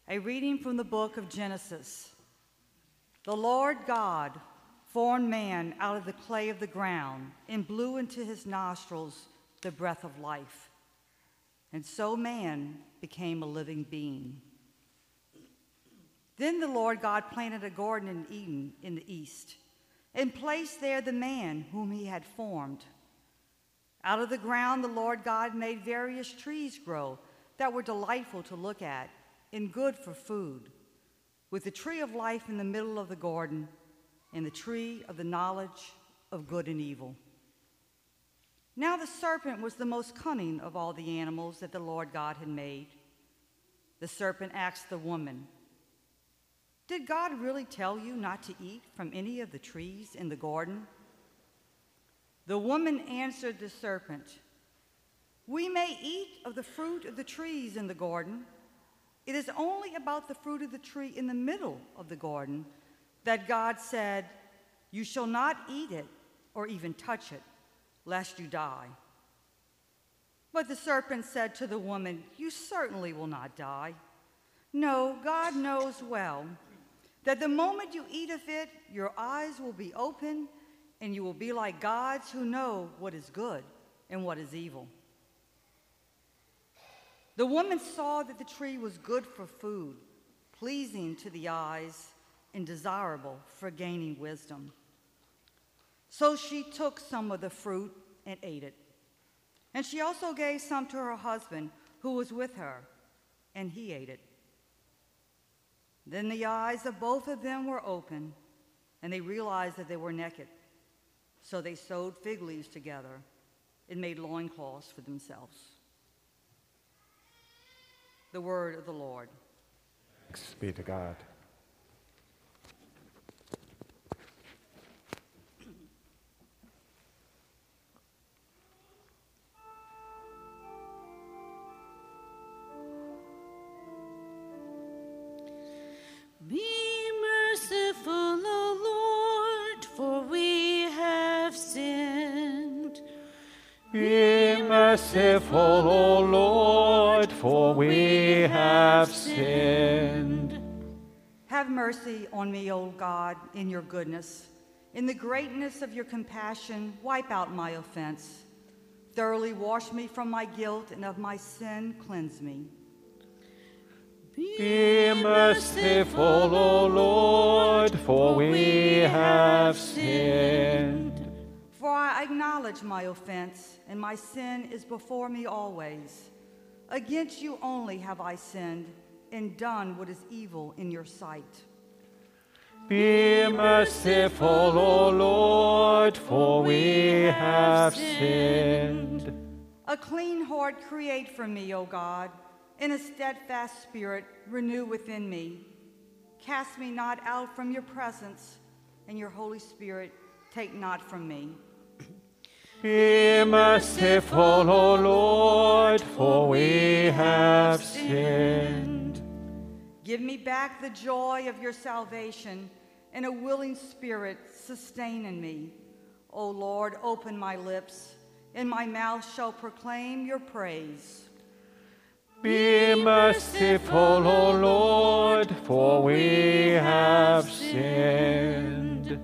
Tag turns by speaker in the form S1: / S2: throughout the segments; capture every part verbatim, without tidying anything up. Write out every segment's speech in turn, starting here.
S1: A reading from the book of Genesis. The Lord God formed man out of the clay of the ground and blew into his nostrils the breath of life. And so man became a living being. Then the Lord God planted a garden in Eden in the east, and placed there the man whom he had formed. Out of the ground the Lord God made various trees grow that were delightful to look at and good for food, with the tree of life in the middle of the garden and the tree of the knowledge of good and evil. Now the serpent was the most cunning of all the animals that the Lord God had made. The serpent asked the woman, "Did God really tell you not to eat from any of the trees in the garden?" The woman answered the serpent, "We may eat of the fruit of the trees in the garden. It is only about the fruit of the tree in the middle of the garden that God said, 'You shall not eat it or even touch it, lest you die.'" But the serpent said to the woman, "You certainly will not die. No, God knows well that the moment you eat of it, your eyes will be open, and you will be like gods who know what is good and what is evil." The woman saw that the tree was good for food, pleasing to the eyes, and desirable for gaining wisdom. So she took some of the fruit and ate it. And she also gave some to her husband who was with her, and he ate it. Then the eyes of both of them were open, and they realized that they were naked. So they sewed fig leaves together and made loincloths for themselves. The word of the Lord.
S2: Thanks be to God.
S3: Be merciful, O Lord, for we have sinned.
S2: Be merciful, O Lord, for we have sinned.
S1: Have mercy on me, O God, in your goodness. In the greatness of your compassion, wipe out my offense. Thoroughly wash me from my guilt, and of my sin cleanse me.
S2: Be merciful, O Lord, for we have sinned.
S1: For I acknowledge my offense, and my sin is before me always. Against you only have I sinned, and done what is evil in your sight.
S2: Be merciful, O Lord, for we have sinned.
S1: A clean heart create for me, O God, and a steadfast spirit renew within me. Cast me not out from your presence, and your Holy Spirit take not from me.
S2: Be merciful, O Lord, for we have sinned.
S1: Give me back the joy of your salvation, and a willing spirit sustain in me. O Lord, open my lips, and my mouth shall proclaim your praise.
S2: Be merciful, O Lord, for we have sinned.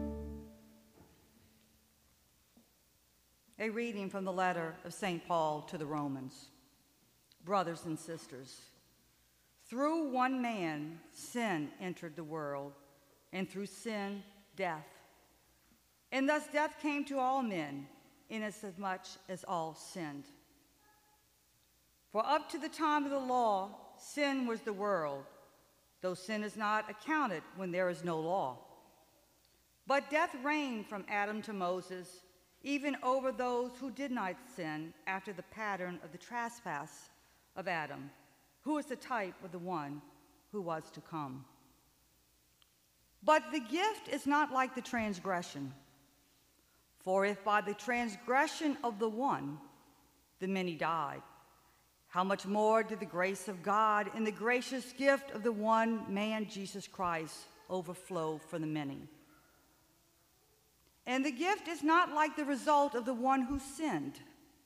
S1: A reading from the letter of Saint Paul to the Romans. Brothers and sisters, through one man sin entered the world, and through sin death. And thus death came to all men, inasmuch as all sinned. For up to the time of the law, sin was the world, though sin is not accounted when there is no law. But death reigned from Adam to Moses, even over those who did not sin after the pattern of the trespass of Adam, who is the type of the one who was to come. But the gift is not like the transgression. For if by the transgression of the one, the many died, how much more did the grace of God and the gracious gift of the one man, Jesus Christ, overflow for the many? And the gift is not like the result of the one who sinned.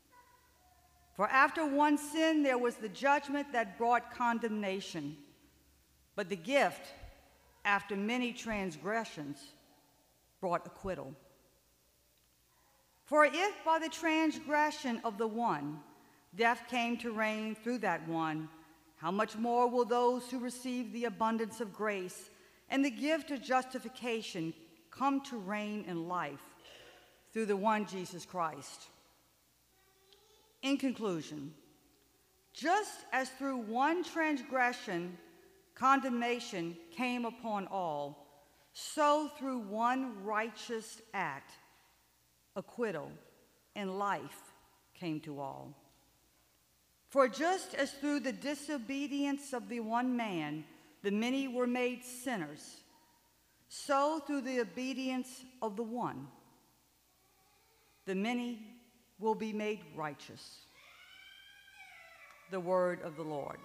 S1: For after one sin, there was the judgment that brought condemnation. But the gift, after many transgressions, brought acquittal. For if by the transgression of the one death came to reign through that one, how much more will those who receive the abundance of grace and the gift of justification come to reign in life through the one Jesus Christ? In conclusion, just as through one transgression condemnation came upon all, so through one righteous act acquittal and life came to all. For just as through the disobedience of the one man the many were made sinners, so through the obedience of the one the many will be made righteous. The word of the Lord.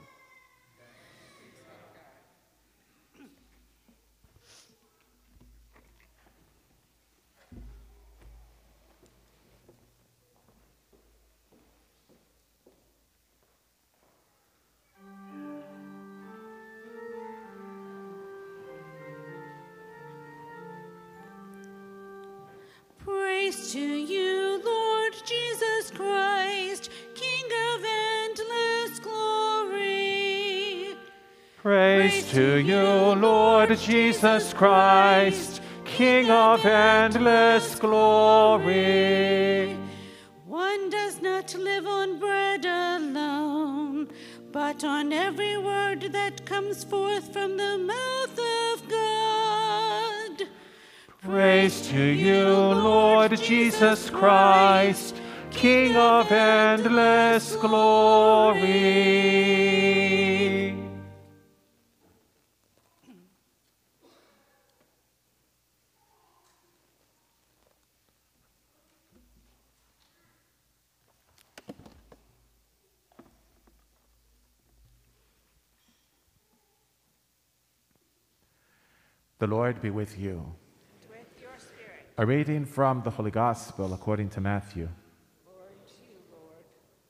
S3: Praise to you, Lord Jesus Christ, King of endless glory.
S2: Praise to you, Lord Jesus Christ, King of endless glory.
S3: One does not live on bread alone, but on every word that comes forth from the mouth of God.
S2: Praise to you, Lord Jesus Christ, King of endless glory. The Lord be with you. A reading from the Holy Gospel according to Matthew.
S3: Glory to you, Lord.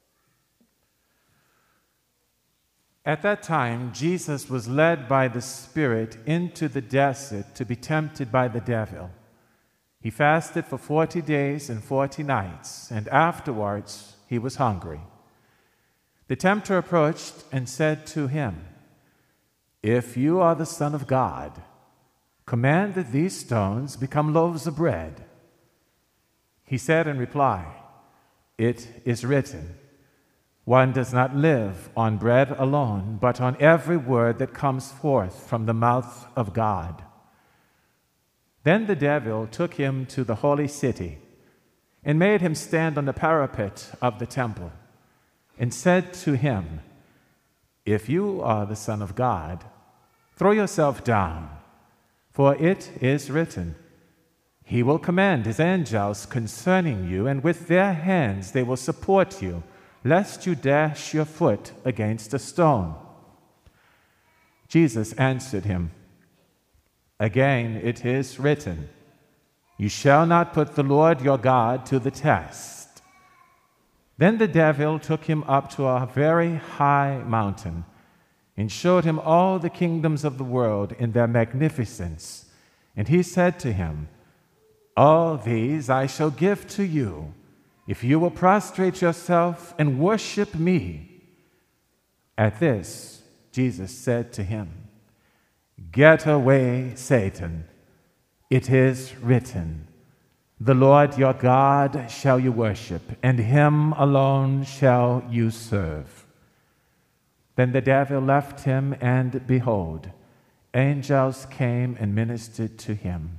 S2: At that time, Jesus was led by the Spirit into the desert to be tempted by the devil. He fasted for forty days and forty nights, and afterwards he was hungry. The tempter approached and said to him, "If you are the Son of God, command that these stones become loaves of bread." He said in reply, "It is written, one does not live on bread alone, but on every word that comes forth from the mouth of God." Then the devil took him to the holy city and made him stand on the parapet of the temple and said to him, "If you are the Son of God, throw yourself down. For it is written, he will command his angels concerning you, and with their hands they will support you, lest you dash your foot against a stone." Jesus answered him, "Again it is written, you shall not put the Lord your God to the test." Then the devil took him up to a very high mountain and showed him all the kingdoms of the world in their magnificence. And he said to him, "All these I shall give to you, if you will prostrate yourself and worship me." At this, Jesus said to him, "Get away, Satan. It is written, the Lord your God shall you worship, and him alone shall you serve." Then the devil left him, and behold, angels came and ministered to him.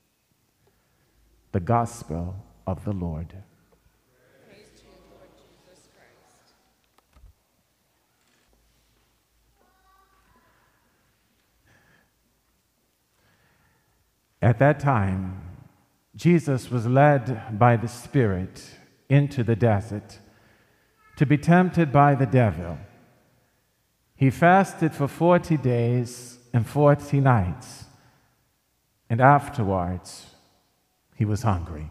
S2: The Gospel of the Lord.
S3: Praise to you, Lord Jesus Christ.
S2: At that time, Jesus was led by the Spirit into the desert to be tempted by the devil. He fasted for forty days and forty nights, and afterwards he was hungry.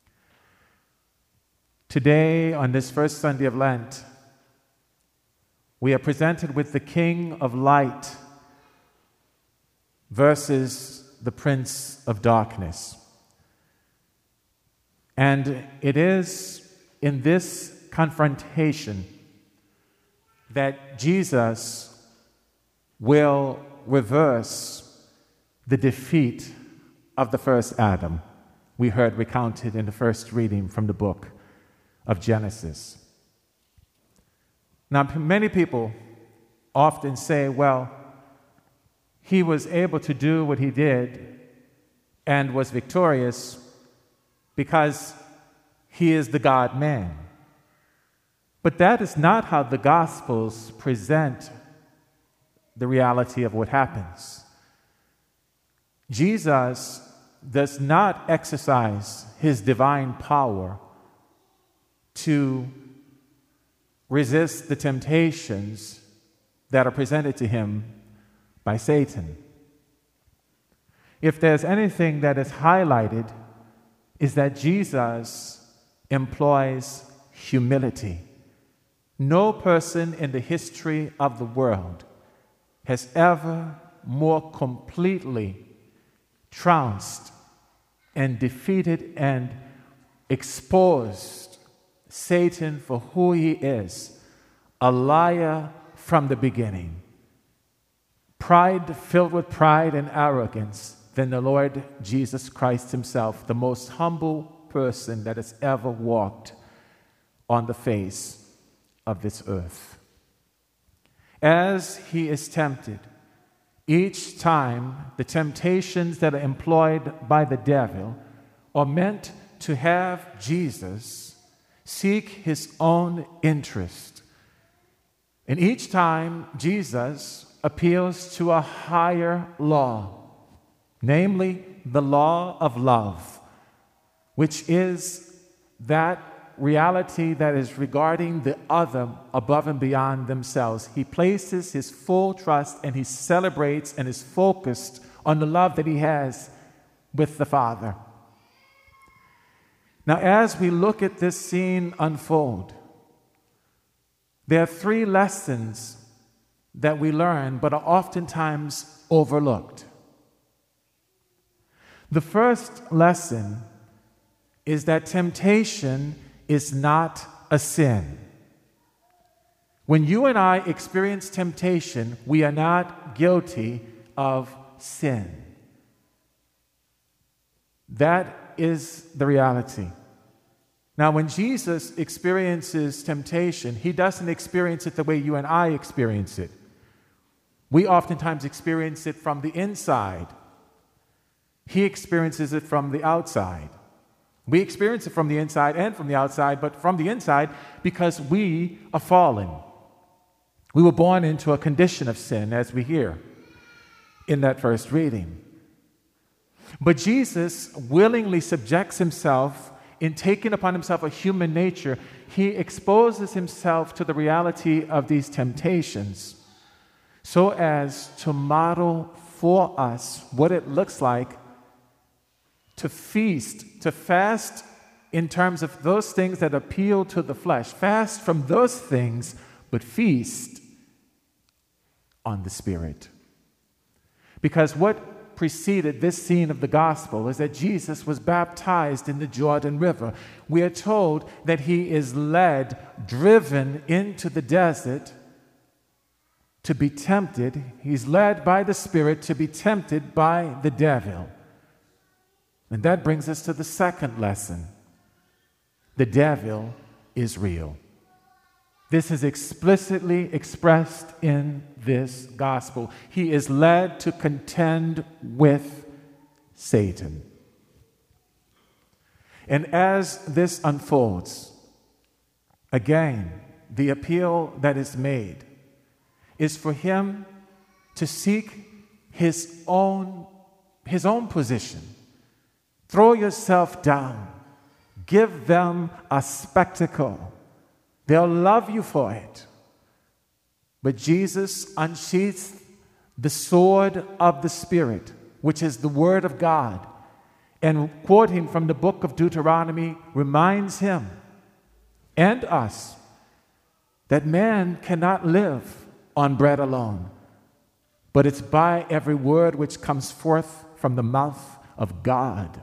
S2: Today, on this first Sunday of Lent, we are presented with the King of Light versus the Prince of Darkness. And it is in this confrontation that Jesus will reverse the defeat of the first Adam we heard recounted in the first reading from the book of Genesis. Now, many people often say, well, he was able to do what he did and was victorious because he is the God-man. But that is not how the Gospels present the reality of what happens. Jesus does not exercise his divine power to resist the temptations that are presented to him by Satan. If there's anything that is highlighted, is that Jesus employs humility. No person in the history of the world has ever more completely trounced and defeated and exposed Satan for who he is, a liar from the beginning, pride filled with pride and arrogance, than the Lord Jesus Christ himself, the most humble person that has ever walked on the face of this earth. As he is tempted, each time the temptations that are employed by the devil are meant to have Jesus seek his own interest. And each time Jesus appeals to a higher law, namely the law of love, which is that reality that is regarding the other above and beyond themselves. He places his full trust and he celebrates and is focused on the love that he has with the Father. Now, as we look at this scene unfold, there are three lessons that we learn but are oftentimes overlooked. The first lesson is that temptation is not a sin. When you and I experience temptation, we are not guilty of sin. That is the reality. Now, when Jesus experiences temptation, he doesn't experience it the way you and I experience it. We oftentimes experience it from the inside. He experiences it from the outside. We experience it from the inside and from the outside, but from the inside because we are fallen. We were born into a condition of sin, as we hear in that first reading. But Jesus willingly subjects himself in taking upon himself a human nature. He exposes himself to the reality of these temptations so as to model for us what it looks like to feast, to fast in terms of those things that appeal to the flesh. Fast from those things, but feast on the Spirit. Because what preceded this scene of the gospel is that Jesus was baptized in the Jordan River. We are told that he is led, driven into the desert to be tempted. He's led by the Spirit to be tempted by the devil. And that brings us to the second lesson. The devil is real. This is explicitly expressed in this gospel. He is led to contend with Satan. And as this unfolds, again, the appeal that is made is for him to seek his own, his own position. Throw yourself down. Give them a spectacle. They'll love you for it. But Jesus unsheathes the sword of the Spirit, which is the Word of God, and quoting from the book of Deuteronomy, reminds him and us that man cannot live on bread alone, but it's by every word which comes forth from the mouth of God.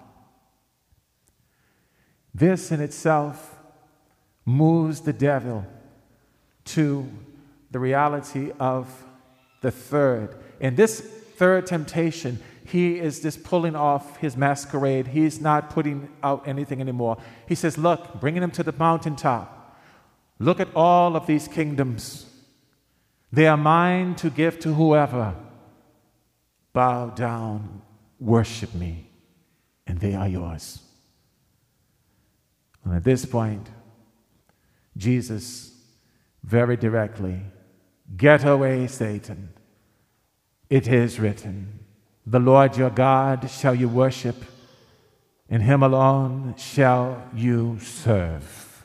S2: This in itself moves the devil to the reality of the third. In this third temptation, he is just pulling off his masquerade. He's not putting out anything anymore. He says, look, bringing him to the mountaintop. Look at all of these kingdoms. They are mine to give to whoever. Bow down, worship me, and they are yours. And at this point, Jesus very directly, get away, Satan. It is written, the Lord your God shall you worship, and him alone shall you serve.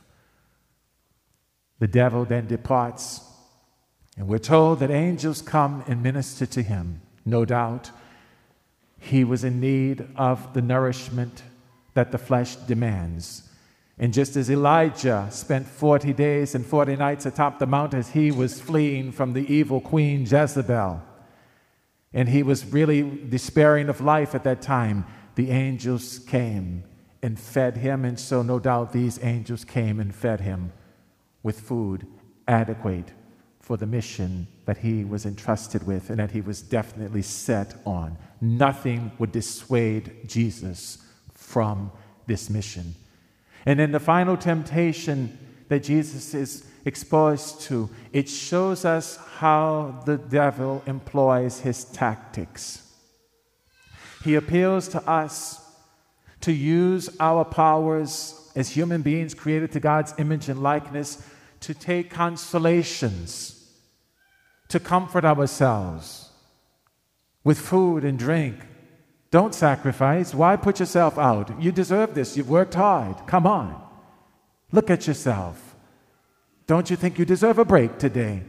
S2: The devil then departs, and we're told that angels come and minister to him. No doubt, he was in need of the nourishment that the flesh demands. And just as Elijah spent forty days and forty nights atop the mount as he was fleeing from the evil queen Jezebel, and he was really despairing of life at that time, the angels came and fed him. And so no doubt these angels came and fed him with food adequate for the mission that he was entrusted with and that he was definitely set on. Nothing would dissuade Jesus from this mission. And in the final temptation that Jesus is exposed to, it shows us how the devil employs his tactics. He appeals to us to use our powers as human beings created to God's image and likeness to take consolations, to comfort ourselves with food and drink. Don't sacrifice. Why put yourself out? You deserve this. You've worked hard. Come on. Look at yourself. Don't you think you deserve a break today?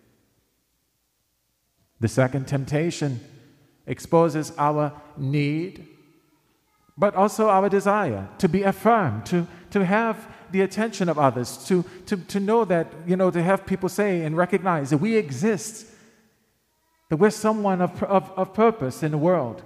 S2: The second temptation exposes our need, but also our desire to be affirmed, to, to have the attention of others, to, to, to know that, you know, to have people say and recognize that we exist, that we're someone of, of, of purpose in the world.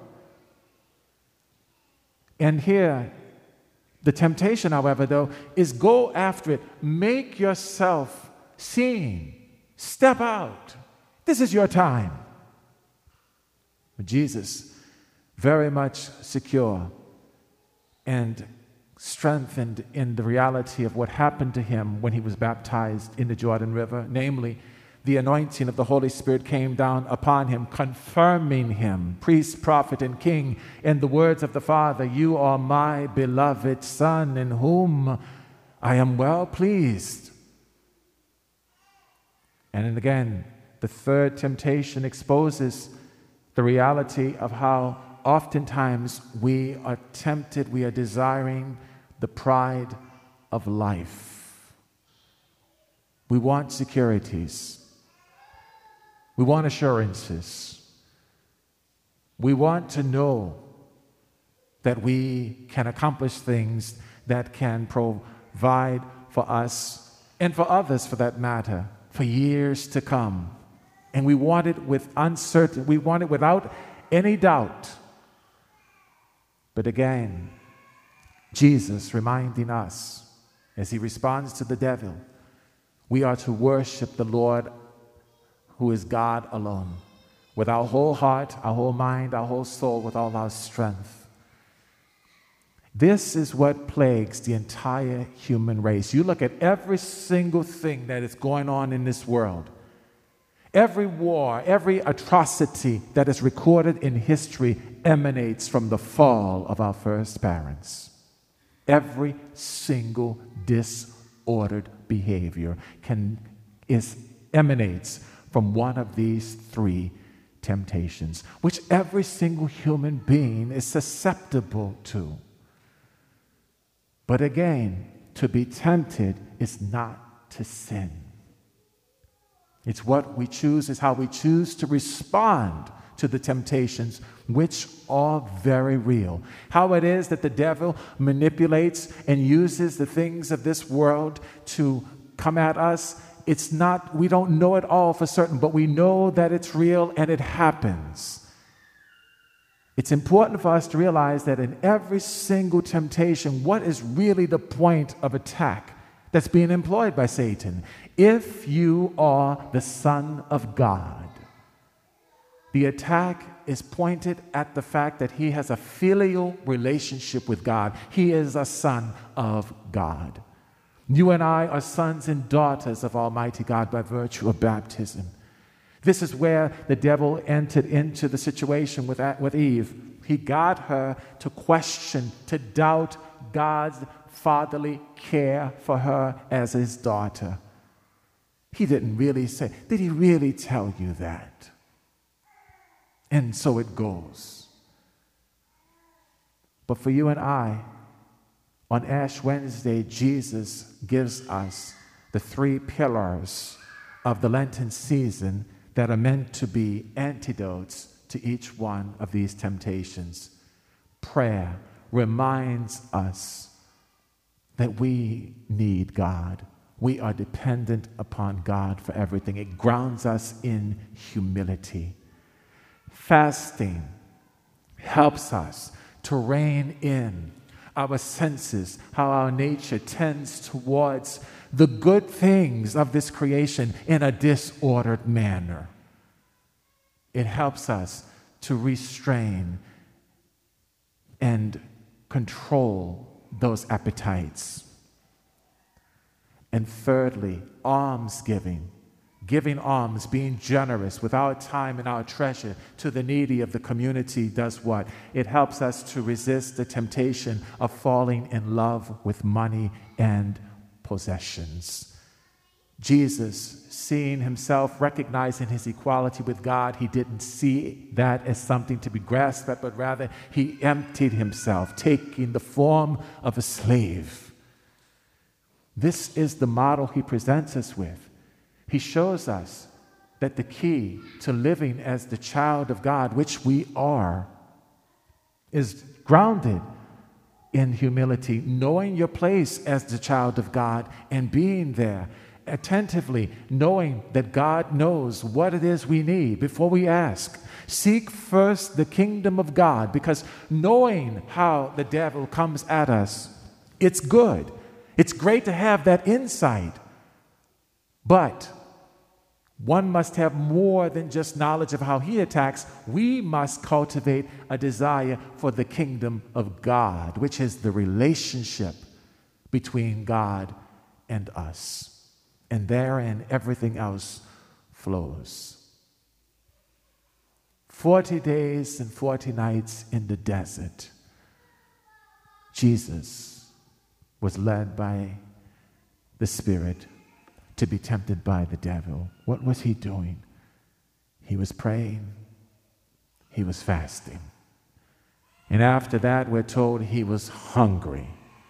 S2: And here, the temptation, however, though, is go after it. Make yourself seen. Step out. This is your time. But Jesus, very much secure and strengthened in the reality of what happened to him when he was baptized in the Jordan River, namely, the anointing of the Holy Spirit came down upon him, confirming him, priest, prophet, and king, in the words of the Father, you are my beloved Son, in whom I am well pleased. And then again, the third temptation exposes the reality of how oftentimes we are tempted, we are desiring the pride of life. We want securities. We want assurances. We want to know that we can accomplish things that can provide for us and for others, for that matter, for years to come. And we want it with uncertainty. We want it without any doubt. But again, Jesus reminding us as he responds to the devil, we are to worship the Lord who is God alone, with our whole heart, our whole mind, our whole soul, with all our strength. This is what plagues the entire human race. You look at every single thing that is going on in this world. Every war, every atrocity that is recorded in history emanates from the fall of our first parents. Every single disordered behavior can is emanates from one of these three temptations, which every single human being is susceptible to. But again, to be tempted is not to sin. It's what we choose, is how we choose to respond to the temptations, which are very real. How it is that the devil manipulates and uses the things of this world to come at us it's not, we don't know it all for certain, but we know that it's real and it happens. It's important for us to realize that in every single temptation, what is really the point of attack that's being employed by Satan? If you are the Son of God, the attack is pointed at the fact that he has a filial relationship with God. He is a son of God. You and I are sons and daughters of Almighty God by virtue of baptism. This is where the devil entered into the situation with, with Eve. He got her to question, to doubt God's fatherly care for her as his daughter. He didn't really say, did he really tell you that? And so it goes. But for you and I, on Ash Wednesday, Jesus gives us the three pillars of the Lenten season that are meant to be antidotes to each one of these temptations. Prayer reminds us that we need God. We are dependent upon God for everything. It grounds us in humility. Fasting helps us to rein in our senses, how our nature tends towards the good things of this creation in a disordered manner. It helps us to restrain and control those appetites. And thirdly, almsgiving. Giving alms, being generous with our time and our treasure to the needy of the community does what? It helps us to resist the temptation of falling in love with money and possessions. Jesus, seeing himself, recognizing his equality with God, he didn't see that as something to be grasped at, but rather he emptied himself, taking the form of a slave. This is the model he presents us with. He shows us that the key to living as the child of God, which we are, is grounded in humility, knowing your place as the child of God and being there attentively, knowing that God knows what it is we need before we ask. Seek first the kingdom of God, because knowing how the devil comes at us, it's good. It's great to have that insight. But one must have more than just knowledge of how he attacks. We must cultivate a desire for the kingdom of God, which is the relationship between God and us. And therein everything else flows. Forty days and forty nights in the desert. Jesus was led by the Spirit to be tempted by the devil. What was he doing? He was praying. He was fasting. And after that, we're told he was hungry.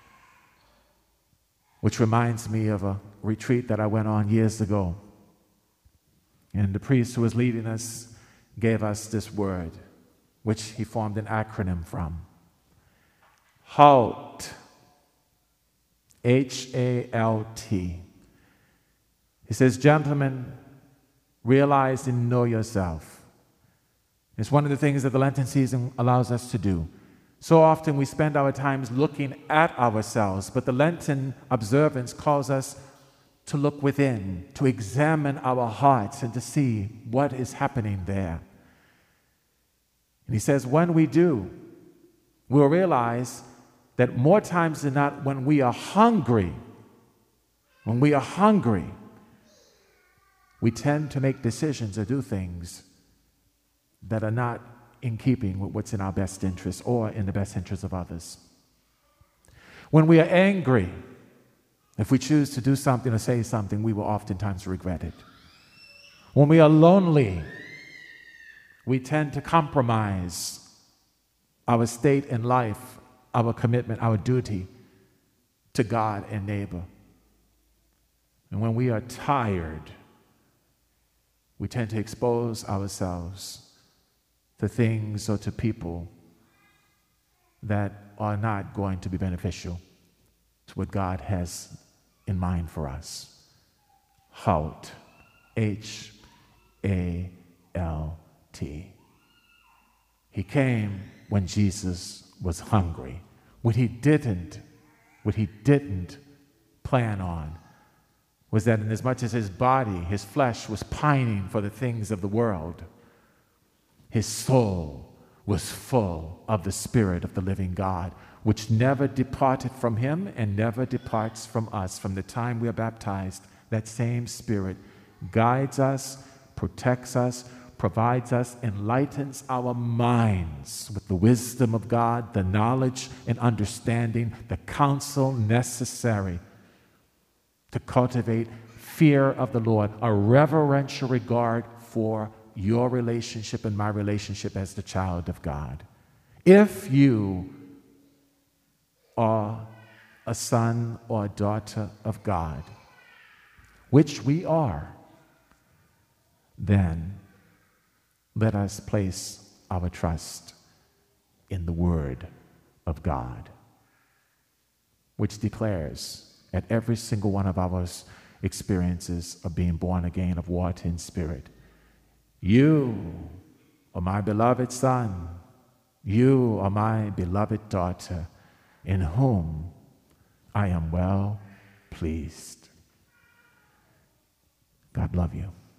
S2: Which reminds me of a retreat that I went on years ago. And the priest who was leading us gave us this word, which he formed an acronym from. HALT. H A L T. He says, gentlemen, realize and know yourself. It's one of the things that the Lenten season allows us to do. So often we spend our times looking at ourselves, but the Lenten observance calls us to look within, to examine our hearts and to see what is happening there. And he says, when we do, we'll realize that more times than not, when we are hungry, when we are hungry, we tend to make decisions or do things that are not in keeping with what's in our best interest or in the best interest of others. When we are angry, if we choose to do something or say something, we will oftentimes regret it. When we are lonely, we tend to compromise our state in life, our commitment, our duty to God and neighbor. And when we are tired, we tend to expose ourselves to things or to people that are not going to be beneficial to what God has in mind for us. Halt. H A L T. He came when Jesus was hungry. What he didn't, what he didn't plan on was that inasmuch as his body, his flesh was pining for the things of the world, his soul was full of the Spirit of the living God, which never departed from him and never departs from us. From the time we are baptized, that same Spirit guides us, protects us, provides us, enlightens our minds with the wisdom of God, the knowledge and understanding, the counsel necessary to cultivate fear of the Lord, a reverential regard for your relationship and my relationship as the child of God. If you are a son or a daughter of God, which we are, then let us place our trust in the Word of God, which declares at every single one of our experiences of being born again of water and spirit, you are my beloved son, you are my beloved daughter, in whom I am well pleased. God love you.